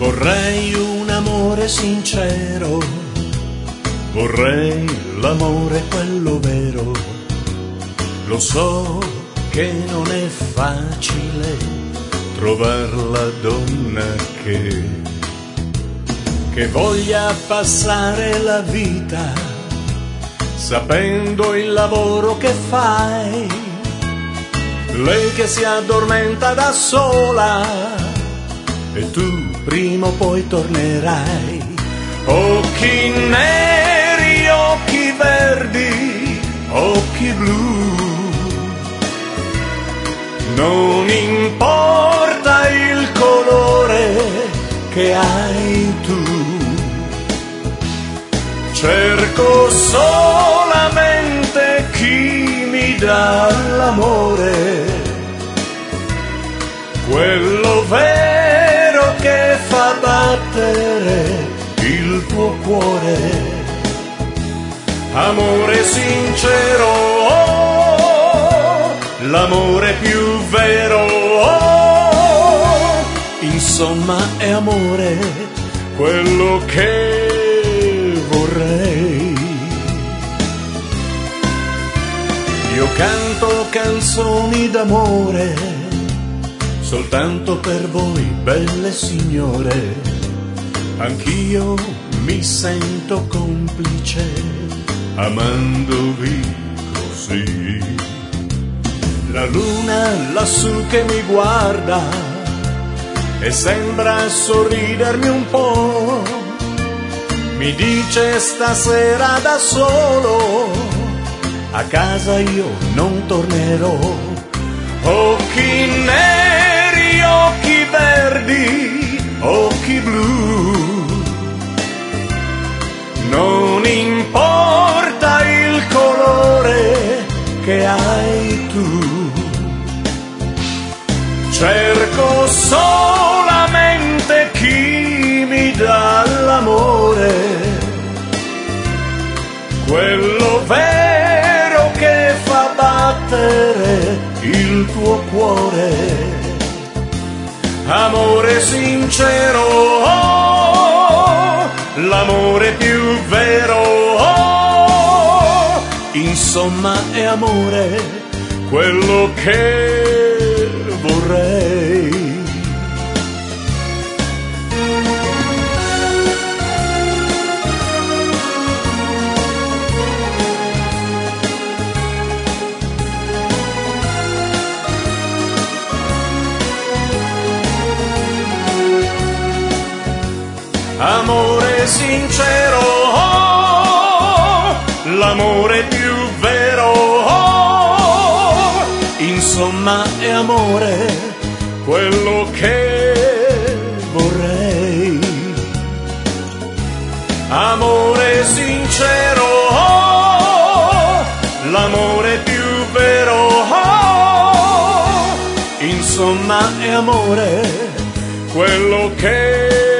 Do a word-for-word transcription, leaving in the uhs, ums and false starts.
Vorrei un amore sincero, vorrei l'amore quello vero. Lo so che non è facile trovar la donna che, che voglia passare la vita sapendo il lavoro che fai. Lei che si addormenta da sola e tu prima o poi tornerai. Occhi neri, occhi verdi, occhi blu, non importa il colore che hai tu. Cerco solamente chi mi dà l'amore, quello vero che fa battere il tuo cuore. Amore sincero, oh, l'amore più vero, oh, insomma è amore quello che vorrei. Io canto canzoni d'amore soltanto per voi, belle signore. Anch'io mi sento complice amandovi così. La luna lassù che mi guarda e sembra sorridermi un po', mi dice stasera da solo a casa io non tornerò. Occhi neri, occhi verdi, occhi blu, non importa il colore che hai tu. Cerco solamente chi mi dà l'amore, quello vero che fa battere il tuo cuore. Amore sincero, oh, l'amore più vero, oh, insomma è amore quello che vorrei. Amore sincero, oh, l'amore più vero, oh, insomma è amore quello che vorrei. Amore sincero, oh, l'amore più vero, oh, insomma è amore quello che